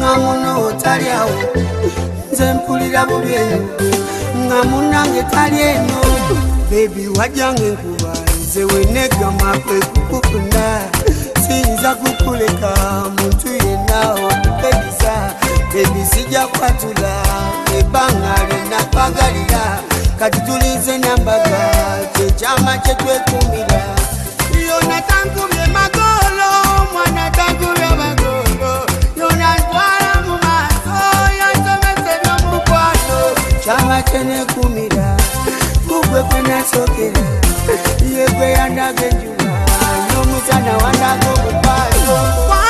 nga muno tali awo nze mpulira bubi eno nga munange tali eno bebi wajjange nkuba nze wenegama kwe kukukunda siyinza kukuleka muntu yenna okupegisa bebi sijja kwatula ebbanga lyonna kwagalira kati tulinze nambaga kyekyama kyetwekumira yona tankubye magolo mwana tankubye magolo yona ntwala mu maaso yansomese n'omukwano kyama kyenekumira kugwe kwenasokera yegwe yandaga enjuba n'omusana wandaga omukwano